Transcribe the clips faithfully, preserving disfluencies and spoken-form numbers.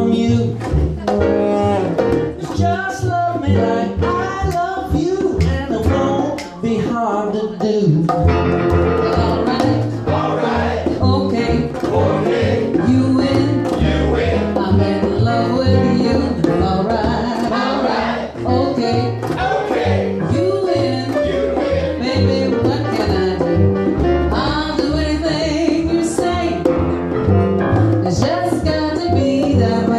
from you. Just love me like I love you, and it won't be hard to do. Alright, alright, okay, okay. You win, you win. I'm in love with you. Alright, alright, okay, okay. You win, you win. Baby, what can I do? I'll do anything you say. It's just got to be that way.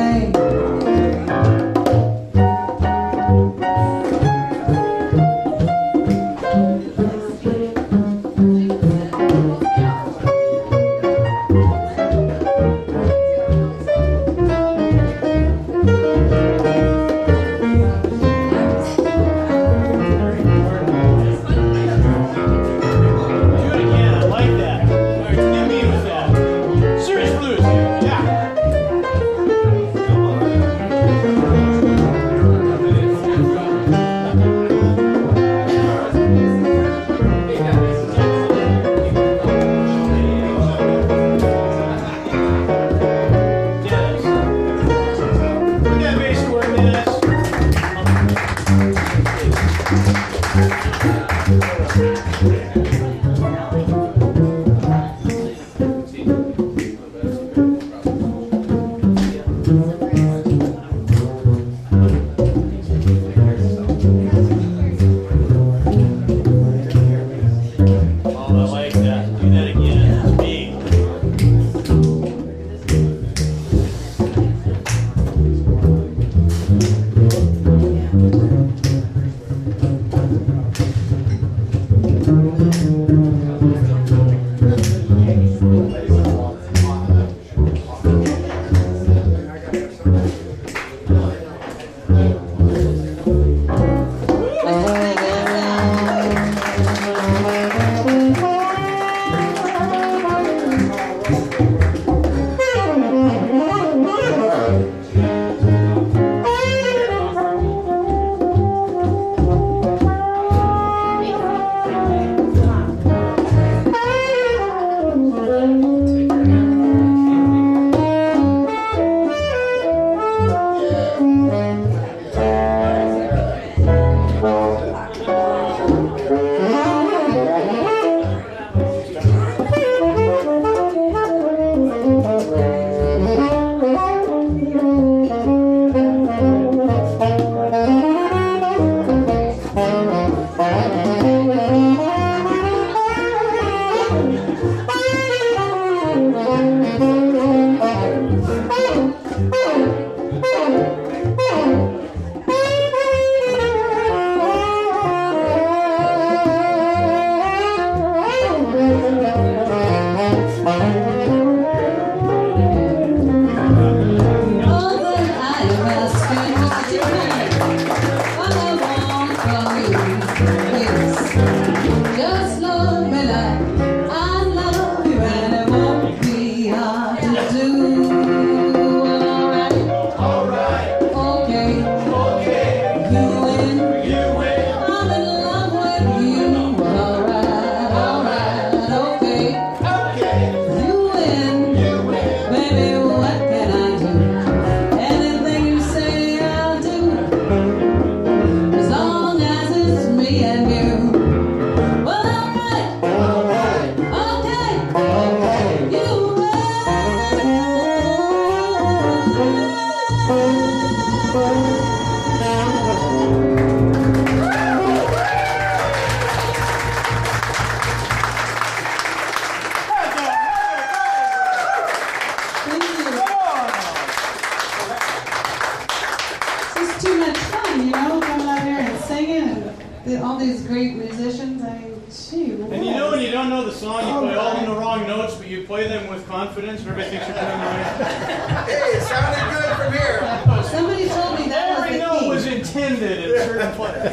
All these great musicians, I mean, gee, and you know when you don't know the song, you play all in the wrong notes, but you play them with confidence, and everybody thinks you're playing the right. Hey, it sounded good from here. Somebody told me that Every was the note key. was intended at a certain place.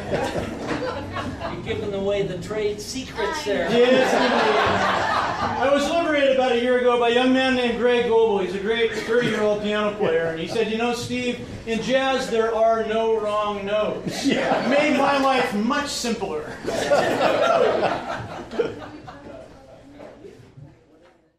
You're giving away the trade secrets there. Yes, indeed. I was liberated about a year ago by a young man named Greg Goebel. He's a great thirty-year-old piano player, and he said, you know, Steve, in jazz there are no wrong notes. Yeah. It made my life much simpler.